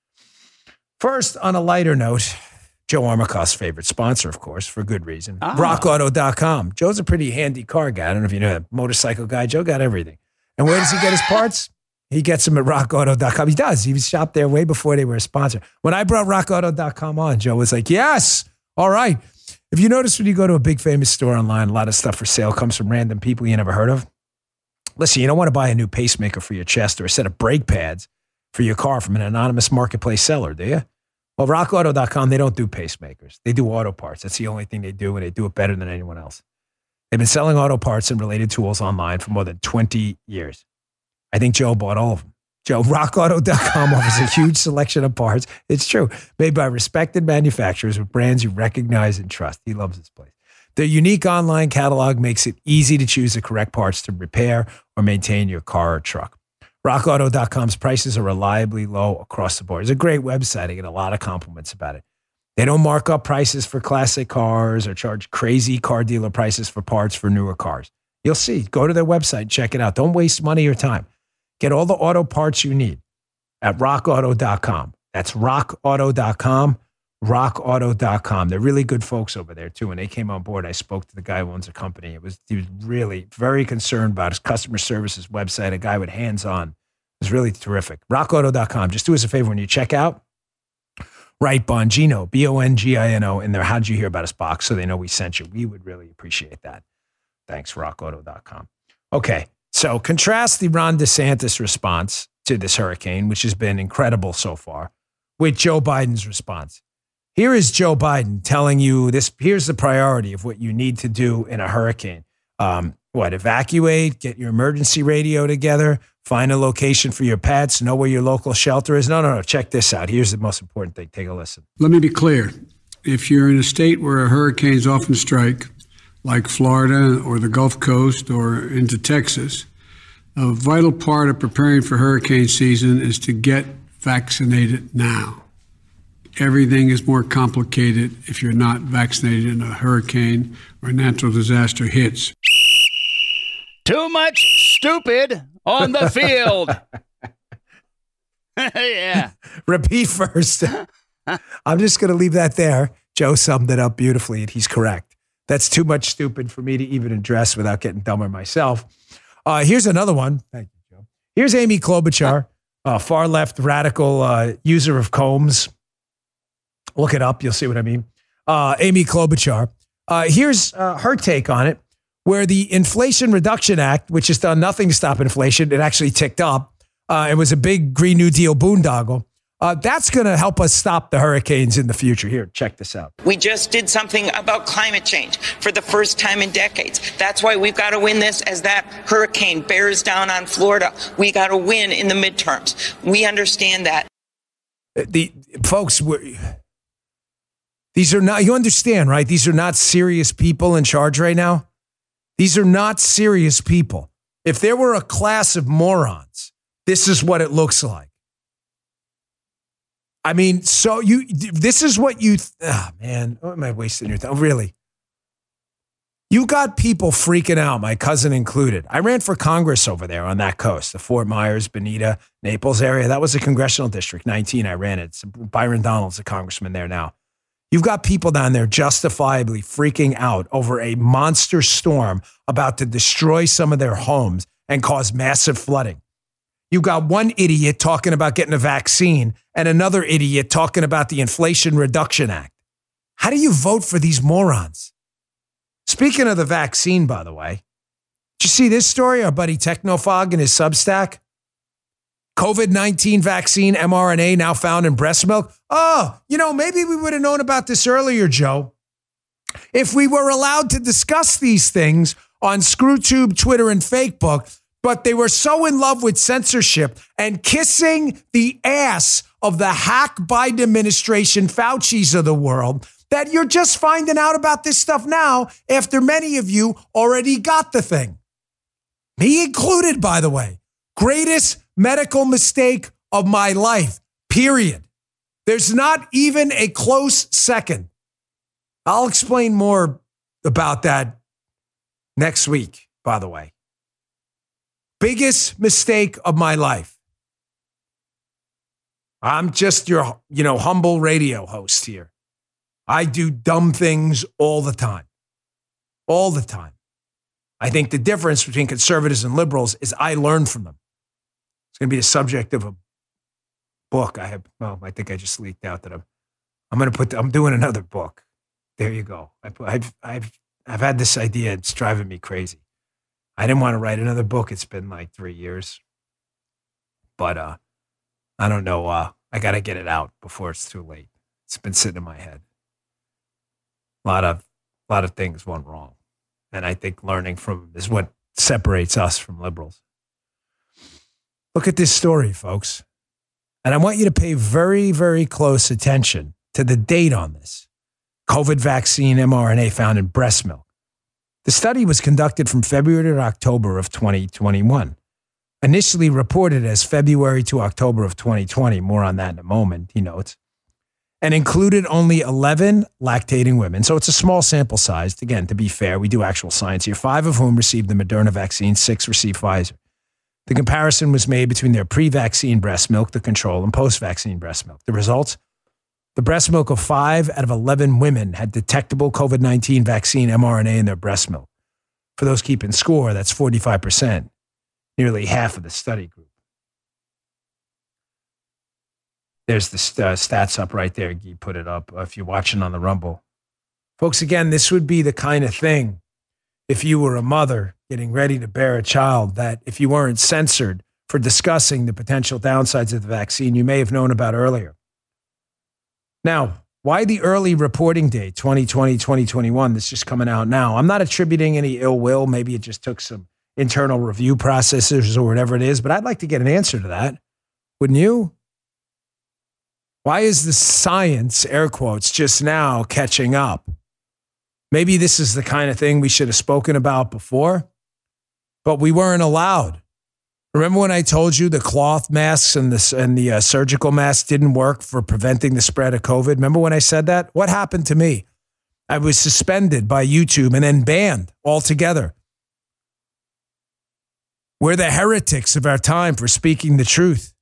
First, on a lighter note, Joe Armacost's favorite sponsor, of course, for good reason. RockAuto.com. Joe's a pretty handy car guy. I don't know if you know that motorcycle guy. Joe got everything. And where does he get his parts? He gets them at rockauto.com. He does. He was shopped there way before they were a sponsor. When I brought rockauto.com on, Joe was like, yes, all right. If you notice when you go to a big famous store online, a lot of stuff for sale comes from random people you never heard of. Listen, you don't want to buy a new pacemaker for your chest or a set of brake pads for your car from an anonymous marketplace seller, do you? Well, rockauto.com, they don't do pacemakers. They do auto parts. That's the only thing they do, and they do it better than anyone else. They've been selling auto parts and related tools online for more than 20 years. I think Joe bought all of them. Joe, rockauto.com offers a huge selection of parts. It's true. Made by respected manufacturers with brands you recognize and trust. He loves this place. Their unique online catalog makes it easy to choose the correct parts to repair or maintain your car or truck. RockAuto.com's prices are reliably low across the board. It's a great website. I get a lot of compliments about it. They don't mark up prices for classic cars or charge crazy car dealer prices for parts for newer cars. You'll see. Go to their website, check it out. Don't waste money or time. Get all the auto parts you need at rockauto.com. That's rockauto.com, rockauto.com. They're really good folks over there, too. When they came on board, I spoke to the guy who owns the company. He was really very concerned about his customer services website, a guy with hands-on. It was really terrific. rockauto.com. Just do us a favor when you check out. Write Bongino, Bongino, in their How'd You Hear About Us box so they know we sent you. We would really appreciate that. Thanks, rockauto.com. Okay, so contrast the Ron DeSantis response to this hurricane, which has been incredible so far, with Joe Biden's response. Here is Joe Biden telling you this. Here's the priority of what you need to do in a hurricane. Evacuate, get your emergency radio together, find a location for your pets, know where your local shelter is. No. Check this out. Here's the most important thing. Take a listen. Let me be clear. If you're in a state where hurricanes often strike, like Florida or the Gulf Coast or into Texas, a vital part of preparing for hurricane season is to get vaccinated now. Everything is more complicated if you're not vaccinated in a hurricane or a natural disaster hits. Too much stupid on the field. Yeah. Repeat first. I'm just going to leave that there. Joe summed it up beautifully, and he's correct. That's too much stupid for me to even address without getting dumber myself. Here's another one. Thank you, Joe. Here's Amy Klobuchar, far left radical user of combs. Look it up. You'll see what I mean. Amy Klobuchar. Here's her take on it, where the Inflation Reduction Act, which has done nothing to stop inflation, it actually ticked up. It was a big Green New Deal boondoggle. That's going to help us stop the hurricanes in the future. Here, check this out. We just did something about climate change for the first time in decades. That's why we've got to win this as that hurricane bears down on Florida. We got to win in the midterms. We understand that. These are not, you understand, right? These are not serious people in charge right now. These are not serious people. If there were a class of morons, this is what it looks like. I mean, this is what man, what am I wasting your time? Really? You got people freaking out, my cousin included. I ran for Congress over there on that coast, the Fort Myers, Bonita, Naples area. That was a congressional district, 19. I ran it. Byron Donald's a congressman there now. You've got people down there justifiably freaking out over a monster storm about to destroy some of their homes and cause massive flooding. You got one idiot talking about getting a vaccine and another idiot talking about the Inflation Reduction Act. How do you vote for these morons? Speaking of the vaccine, by the way, did you see this story? Our buddy Technofog in his Substack. COVID-19 vaccine mRNA now found in breast milk. Oh, maybe we would have known about this earlier, Joe. If we were allowed to discuss these things on ScrewTube, Twitter, and Fakebook, but they were so in love with censorship and kissing the ass of the hack Biden administration Fauci's of the world that you're just finding out about this stuff now after many of you already got the thing. Me included, by the way. Greatest medical mistake of my life, period. There's not even a close second. I'll explain more about that next week, by the way. Biggest mistake of my life. I'm just your, humble radio host here. I do dumb things all the time. All the time. I think the difference between conservatives and liberals is I learn from them. It's going to be the subject of a book I have. Well, I think I just leaked out that I'm doing another book. There you go. I've had this idea. It's driving me crazy. I didn't want to write another book. It's been like 3 years, but I don't know. I got to get it out before it's too late. It's been sitting in my head. A lot of things went wrong, and I think learning from is what separates us from liberals. Look at this story, folks, and I want you to pay very, very close attention to the date on this. COVID vaccine mRNA found in breast milk. The study was conducted from February to October of 2021. Initially reported as February to October of 2020. More on that in a moment, he notes. And included only 11 lactating women. So it's a small sample size. Again, to be fair, we do actual science here. 5 of whom received the Moderna vaccine, 6 received Pfizer. The comparison was made between their pre-vaccine breast milk, the control, and post-vaccine breast milk. The results? The breast milk of 5 out of 11 women had detectable COVID-19 vaccine mRNA in their breast milk. For those keeping score, that's 45%, nearly half of the study group. There's the stats up right there. Guy put it up if you're watching on the Rumble. Folks, again, this would be the kind of thing, if you were a mother getting ready to bear a child, that if you weren't censored for discussing the potential downsides of the vaccine, you may have known about earlier. Now, why the early reporting date, 2020, 2021? This is just coming out now. I'm not attributing any ill will. Maybe it just took some internal review processes or whatever it is, but I'd like to get an answer to that. Wouldn't you? Why is the science, air quotes, just now catching up? Maybe this is the kind of thing we should have spoken about before, but we weren't allowed. Remember when I told you the cloth masks and the surgical masks didn't work for preventing the spread of COVID? Remember when I said that? What happened to me? I was suspended by YouTube and then banned altogether. We're the heretics of our time for speaking the truth.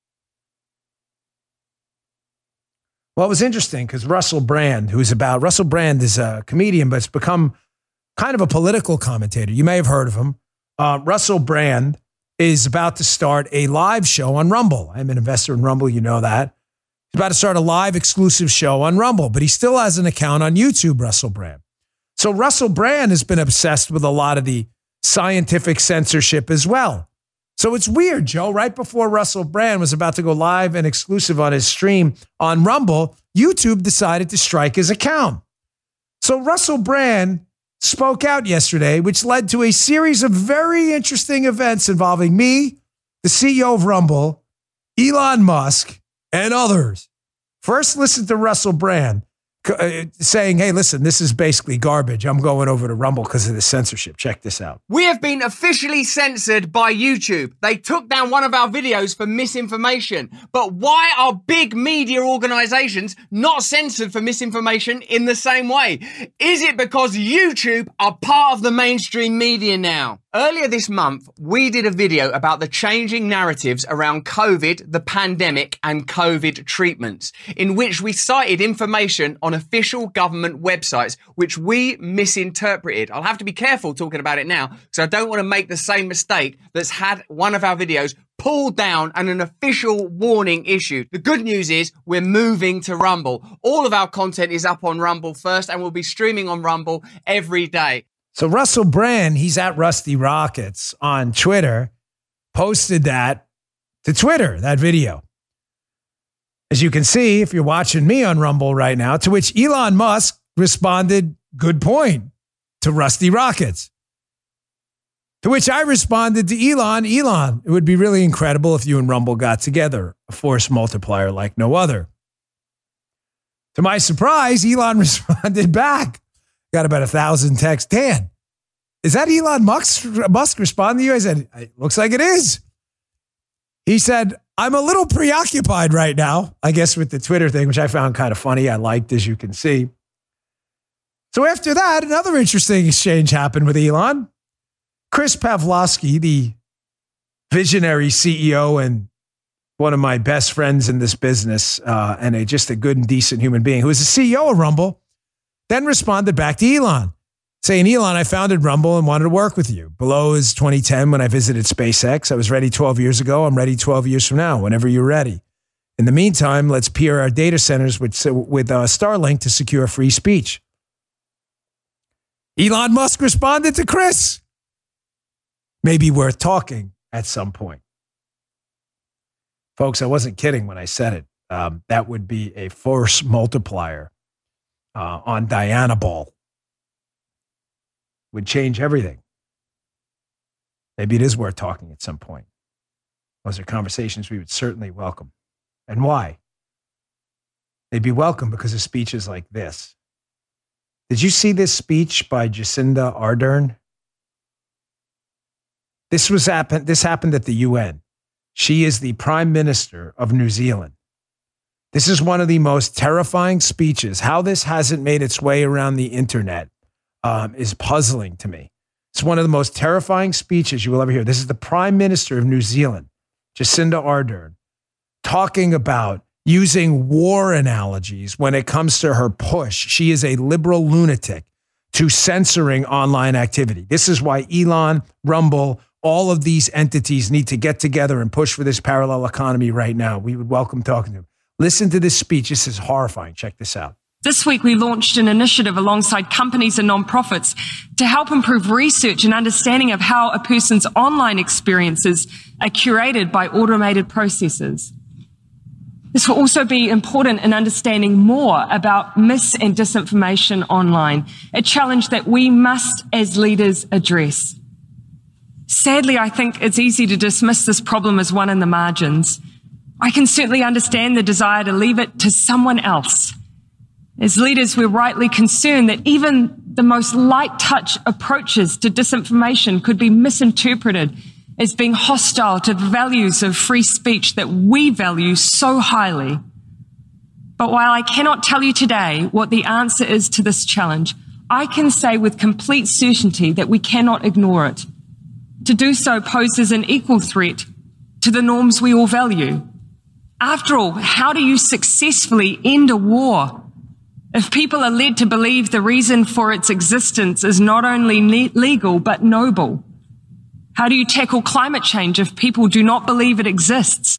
Well, it was interesting because Russell Brand is a comedian, but it's become kind of a political commentator. You may have heard of him. Russell Brand is about to start a live show on Rumble. I'm an investor in Rumble, you know that. He's about to start a live exclusive show on Rumble, but he still has an account on YouTube, Russell Brand. So Russell Brand has been obsessed with a lot of the scientific censorship as well. So it's weird, Joe. Right before Russell Brand was about to go live and exclusive on his stream on Rumble, YouTube decided to strike his account. So Russell Brand spoke out yesterday, which led to a series of very interesting events involving me, the CEO of Rumble, Elon Musk, and others. First, listen to Russell Brand saying, hey, listen, this is basically garbage. I'm going over to Rumble because of the censorship. Check this out. We have been officially censored by YouTube. They took down one of our videos for misinformation. But why are big media organizations not censored for misinformation in the same way? Is it because YouTube are part of the mainstream media now? Earlier this month, we did a video about the changing narratives around COVID, the pandemic, and COVID treatments, in which we cited information on official government websites, which we misinterpreted. I'll have to be careful talking about it now, because I don't want to make the same mistake that's had one of our videos pulled down and an official warning issued. The good news is we're moving to Rumble. All of our content is up on Rumble first, and we'll be streaming on Rumble every day. So Russell Brand, he's at Rusty Rockets on Twitter, posted that to Twitter, that video. As you can see, if you're watching me on Rumble right now, to which Elon Musk responded, good point, to Rusty Rockets. To which I responded to Elon, it would be really incredible if you and Rumble got together, a force multiplier like no other. To my surprise, Elon responded back. Got about 1,000 texts. Dan, is that Elon Musk responding to you? I said, it looks like it is. He said, I'm a little preoccupied right now, I guess with the Twitter thing, which I found kind of funny. I liked, as you can see. So after that, another interesting exchange happened with Elon. Chris Pavlovski, the visionary CEO and one of my best friends in this business, and just a good and decent human being, who is the CEO of Rumble, then responded back to Elon, saying, Elon, I founded Rumble and wanted to work with you. Below is 2010 when I visited SpaceX. I was ready 12 years ago. I'm ready 12 years from now, whenever you're ready. In the meantime, let's peer our data centers with Starlink to secure free speech. Elon Musk responded to Chris. Maybe worth talking at some point. Folks, I wasn't kidding when I said it. That would be a force multiplier on Diana Ball. Would change everything. Maybe it is worth talking at some point. Those are conversations we would certainly welcome. And why? They'd be welcome because of speeches like this. Did you see this speech by Jacinda Ardern? This happened at the UN. She is the Prime Minister of New Zealand. This is one of the most terrifying speeches. How this hasn't made its way around the internet is puzzling to me. It's one of the most terrifying speeches you will ever hear. This is the Prime Minister of New Zealand, Jacinda Ardern, talking about using war analogies when it comes to her push. She is a liberal lunatic to censoring online activity. This is why Elon, Rumble, all of these entities need to get together and push for this parallel economy right now. We would welcome talking to them. Listen to this speech. This is horrifying. Check this out. This week, we launched an initiative alongside companies and nonprofits to help improve research and understanding of how a person's online experiences are curated by automated processes. This will also be important in understanding more about mis- and disinformation online, a challenge that we must, as leaders, address. Sadly, I think it's easy to dismiss this problem as one in the margins. I can certainly understand the desire to leave it to someone else. As leaders, we're rightly concerned that even the most light touch approaches to disinformation could be misinterpreted as being hostile to the values of free speech that we value so highly. But while I cannot tell you today what the answer is to this challenge, I can say with complete certainty that we cannot ignore it. To do so poses an equal threat to the norms we all value. After all, how do you successfully end a war if people are led to believe the reason for its existence is not only legal but noble? How do you tackle climate change if people do not believe it exists?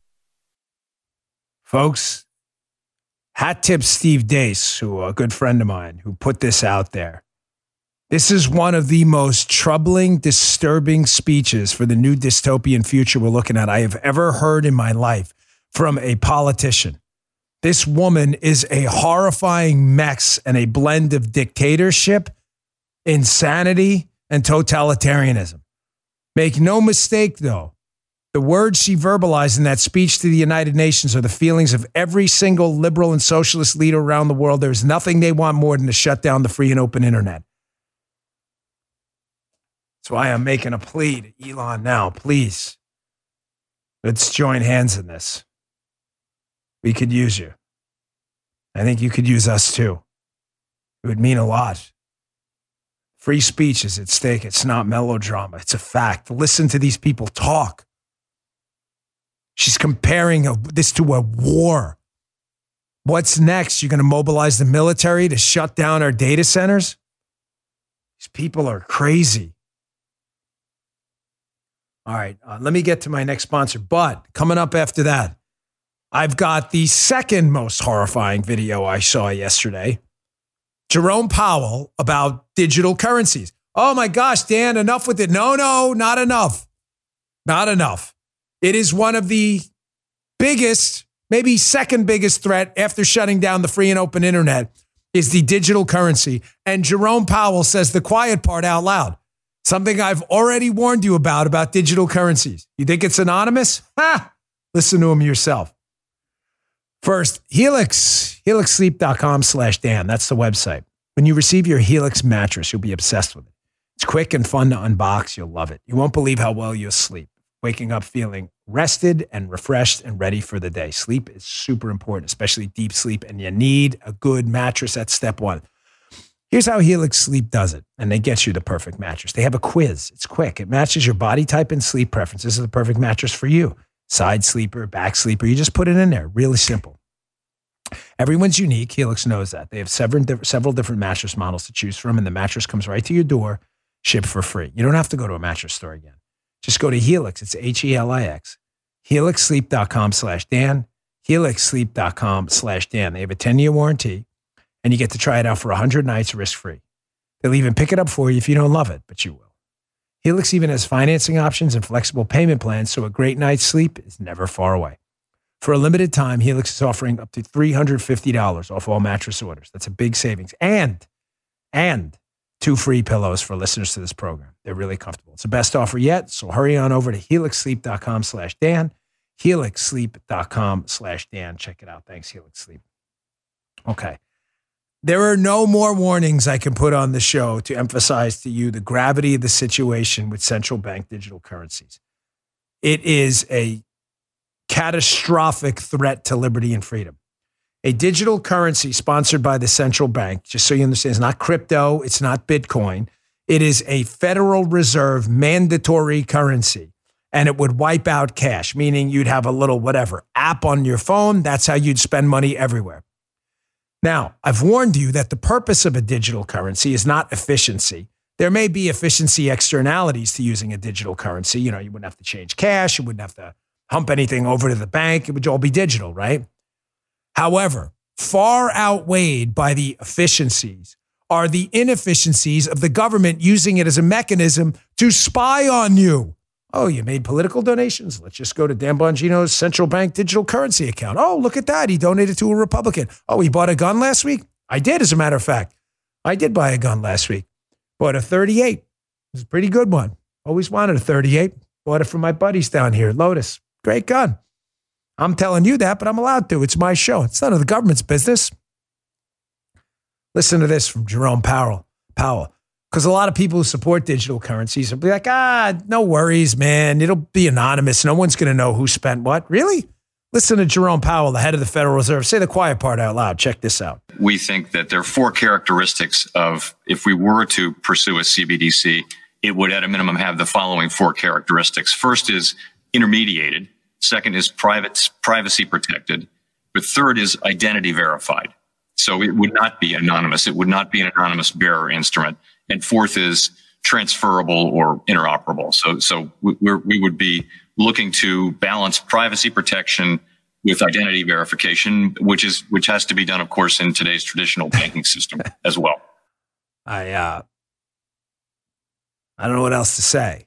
Folks, hat tip Steve Deace, who a good friend of mine, who put this out there. This is one of the most troubling, disturbing speeches for the new dystopian future we're looking at I have ever heard in my life from a politician. This woman is a horrifying mess and a blend of dictatorship, insanity, and totalitarianism. Make no mistake, though, the words she verbalized in that speech to the United Nations are the feelings of every single liberal and socialist leader around the world. There's nothing they want more than to shut down the free and open internet. That's why I'm making a plea to Elon now. Please, let's join hands in this. We could use you. I think you could use us too. It would mean a lot. Free speech is at stake. It's not melodrama. It's a fact. Listen to these people talk. She's comparing this to a war. What's next? You're going to mobilize the military to shut down our data centers? These people are crazy. All right, let me get to my next sponsor. But coming up after that, I've got the second most horrifying video I saw yesterday. Jerome Powell about digital currencies. Oh my gosh, Dan, enough with it. No, not enough. Not enough. It is one of the biggest, maybe second biggest threat after shutting down the free and open internet is the digital currency. And Jerome Powell says the quiet part out loud. Something I've already warned you about digital currencies. You think it's anonymous? Listen to him yourself. First, Helix, helixsleep.com/Dan. That's the website. When you receive your Helix mattress, you'll be obsessed with it. It's quick and fun to unbox. You'll love it. You won't believe how well you'll sleep. Waking up feeling rested and refreshed and ready for the day. Sleep is super important, especially deep sleep, and you need a good mattress. That's step one. Here's how Helix Sleep does it, and they get you the perfect mattress. They have a quiz. It's quick. It matches your body type and sleep preferences. This is the perfect mattress for you. Side sleeper, back sleeper. You just put it in there. Really simple. Everyone's unique. Helix knows that. They have several different mattress models to choose from, and the mattress comes right to your door, shipped for free. You don't have to go to a mattress store again. Just go to Helix. It's HELIX. HelixSleep.com/Dan. HelixSleep.com/Dan. They have a 10-year warranty, and you get to try it out for 100 nights risk-free. They'll even pick it up for you if you don't love it, but you will. Helix even has financing options and flexible payment plans, so a great night's sleep is never far away. For a limited time, Helix is offering up to $350 off all mattress orders. That's a big savings. And 2 free pillows for listeners to this program. They're really comfortable. It's the best offer yet, so hurry on over to HelixSleep.com/Dan. HelixSleep.com/Dan. Check it out. Thanks, Helix Sleep. Okay. There are no more warnings I can put on the show to emphasize to you the gravity of the situation with central bank digital currencies. It is a catastrophic threat to liberty and freedom. A digital currency sponsored by the central bank, just so you understand, it's not crypto, it's not Bitcoin. It is a Federal Reserve mandatory currency, and it would wipe out cash, meaning you'd have a little whatever app on your phone. That's how you'd spend money everywhere. Now, I've warned you that the purpose of a digital currency is not efficiency. There may be efficiency externalities to using a digital currency. You wouldn't have to change cash. You wouldn't have to hump anything over to the bank. It would all be digital, right? However, far outweighed by the efficiencies are the inefficiencies of the government using it as a mechanism to spy on you. Oh, you made political donations? Let's just go to Dan Bongino's central bank digital currency account. Oh, look at that. He donated to a Republican. Oh, he bought a gun last week? I did, as a matter of fact. I did buy a gun last week. Bought a 38. It was a pretty good one. Always wanted a 38. Bought it from my buddies down here, Lotus. Great gun. I'm telling you that, but I'm allowed to. It's my show. It's none of the government's business. Listen to this from Jerome Powell. Because a lot of people who support digital currencies will be like, no worries, man. It'll be anonymous. No one's going to know who spent what. Really? Listen to Jerome Powell, the head of the Federal Reserve. Say the quiet part out loud. Check this out. We think that there are 4 characteristics of, if we were to pursue a CBDC, it would at a minimum have the following 4 characteristics. First is intermediated. Second is privacy protected. But third is identity verified. So it would not be anonymous. It would not be an anonymous bearer instrument. And fourth is transferable or interoperable. So we would be looking to balance privacy protection with identity verification, which has to be done, of course, in today's traditional banking system as well. I don't know what else to say,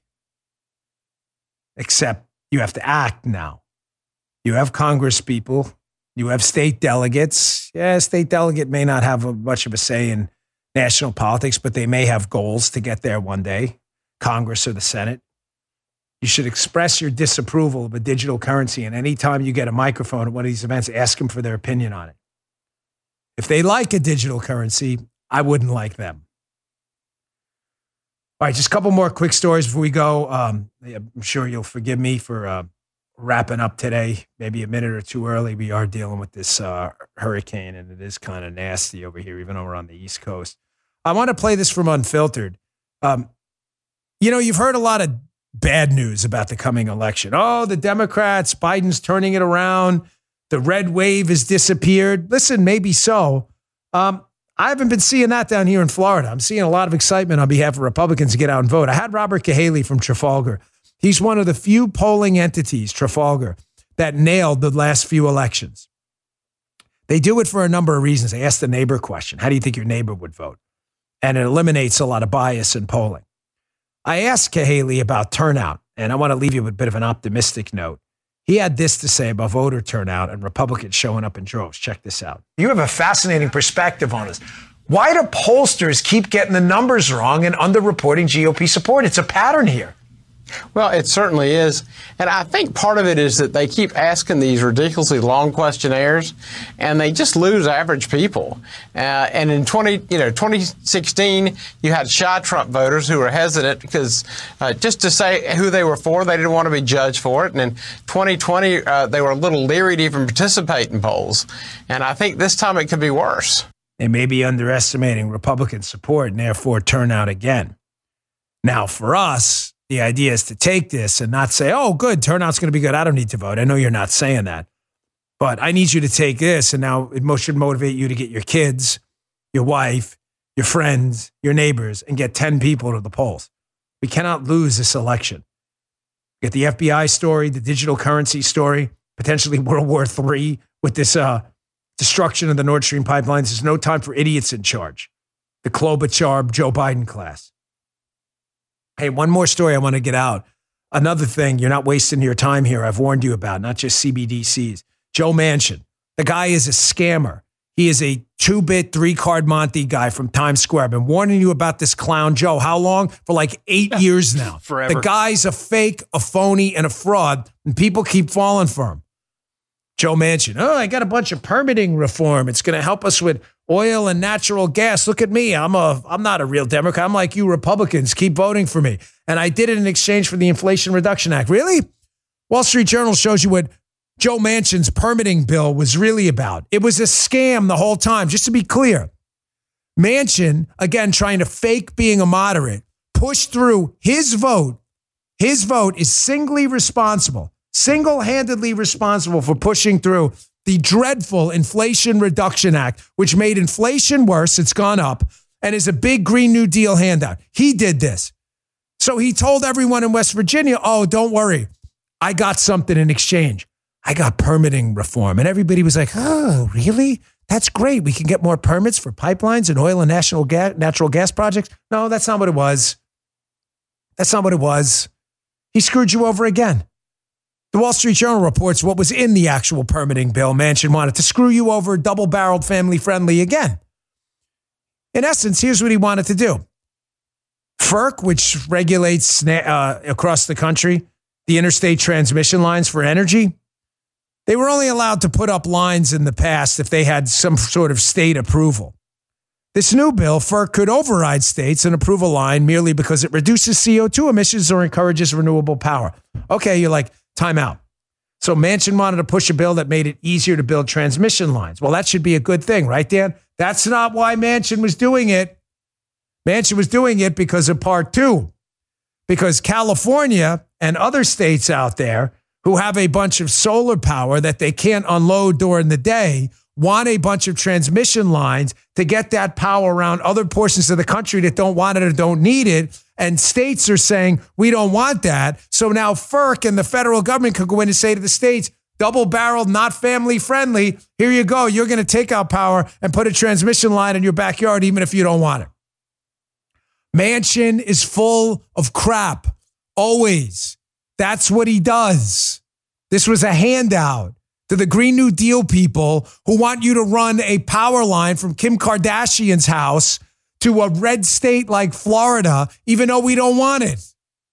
except you have to act now. You have Congress people. You have state delegates. Yeah, a state delegate may not have much of a say in national politics, but they may have goals to get there one day, Congress or the Senate. You should express your disapproval of a digital currency, and anytime you get a microphone at one of these events, ask them for their opinion on it. If they like a digital currency, I wouldn't like them. All right, just a couple more quick stories before we go. I'm sure you'll forgive me for wrapping up today, maybe a minute or two early. We are dealing with this hurricane, and it is kind of nasty over here, even though we're on the East Coast. I want to play this from Unfiltered. You've heard a lot of bad news about the coming election. Oh, the Democrats, Biden's turning it around. The red wave has disappeared. Listen, maybe so. I haven't been seeing that down here in Florida. I'm seeing a lot of excitement on behalf of Republicans to get out and vote. I had Robert Cahaley from Trafalgar. He's one of the few polling entities, Trafalgar, that nailed the last few elections. They do it for a number of reasons. They ask the neighbor question. How do you think your neighbor would vote? And it eliminates a lot of bias in polling. I asked Cahaley about turnout, and I want to leave you with a bit of an optimistic note. He had this to say about voter turnout and Republicans showing up in droves. Check this out. You have a fascinating perspective on this. Why do pollsters keep getting the numbers wrong and underreporting GOP support? It's a pattern here. Well, it certainly is. And I think part of it is that they keep asking these ridiculously long questionnaires, and they just lose average people. And in 2016, you had shy Trump voters who were hesitant because just to say who they were for, they didn't want to be judged for it. And in 2020, they were a little leery to even participate in polls. And I think this time it could be worse. They may be underestimating Republican support and therefore turnout again. Now, for us, the idea is to take this and not say, oh, good, turnout's going to be good. I don't need to vote. I know you're not saying that. But I need you to take this, and now it should motivate you to get your kids, your wife, your friends, your neighbors, and get 10 people to the polls. We cannot lose this election. Get the FBI story, the digital currency story, potentially World War III with this destruction of the Nord Stream pipelines. There's no time for idiots in charge. The Klobuchar, Joe Biden class. Hey, one more story I want to get out. Another thing, you're not wasting your time here, I've warned you about, not just CBDCs. Joe Manchin. The guy is a scammer. He is a 2-bit, 3-card Monty guy from Times Square. I've been warning you about this clown, Joe. How long? For like 8 years now. Forever. The guy's a fake, a phony, and a fraud, and people keep falling for him. Joe Manchin. Oh, I got a bunch of permitting reform. It's going to help us with oil and natural gas. Look at me. I'm not a real Democrat. I'm like you Republicans. Keep voting for me. And I did it in exchange for the Inflation Reduction Act. Really? Wall Street Journal shows you what Joe Manchin's permitting bill was really about. It was a scam the whole time. Just to be clear, Manchin, again, trying to fake being a moderate, pushed through his vote. His vote is single-handedly responsible for pushing through the dreadful Inflation Reduction Act, which made inflation worse. It's gone up and is a big Green New Deal handout. He did this. So he told everyone in West Virginia, oh, don't worry. I got something in exchange. I got permitting reform. And everybody was like, oh, really? That's great. We can get more permits for pipelines and oil and natural gas projects. No, that's not what it was. That's not what it was. He screwed you over again. The Wall Street Journal reports what was in the actual permitting bill. Manchin wanted to screw you over, double-barreled, family-friendly again. In essence, here's what he wanted to do. FERC, which regulates across the country the interstate transmission lines for energy, they were only allowed to put up lines in the past if they had some sort of state approval. This new bill, FERC could override states and approve a line merely because it reduces CO2 emissions or encourages renewable power. Okay, you're like, time out. So Manchin wanted to push a bill that made it easier to build transmission lines. Well, that should be a good thing, right, Dan? That's not why Manchin was doing it. Manchin was doing it because of Part 2. Because California and other states out there who have a bunch of solar power that they can't unload during the day want a bunch of transmission lines to get that power around other portions of the country that don't want it or don't need it. And states are saying, we don't want that. So now FERC and the federal government could go in and say to the states, double-barreled, not family-friendly, here you go. You're going to take out power and put a transmission line in your backyard even if you don't want it. Manchin is full of crap. Always. That's what he does. This was a handout to the Green New Deal people who want you to run a power line from Kim Kardashian's house to a red state like Florida, even though we don't want it.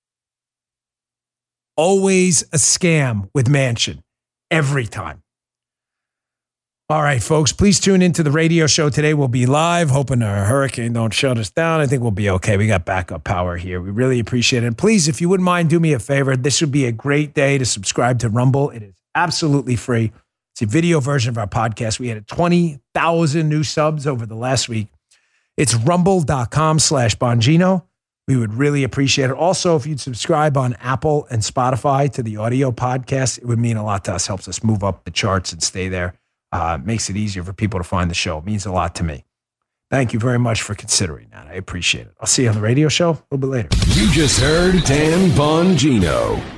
Always a scam with Manchin. Every time. All right, folks, please tune into the radio show today. We'll be live, hoping a hurricane don't shut us down. I think we'll be okay. We got backup power here. We really appreciate it. And please, if you wouldn't mind, do me a favor. This would be a great day to subscribe to Rumble. It is absolutely free. It's a video version of our podcast. We had 20,000 new subs over the last week. It's rumble.com/Bongino. We would really appreciate it. Also, if you'd subscribe on Apple and Spotify to the audio podcast, it would mean a lot to us. Helps us move up the charts and stay there. Makes it easier for people to find the show. It means a lot to me. Thank you very much for considering that. I appreciate it. I'll see you on the radio show a little bit later. You just heard Dan Bongino.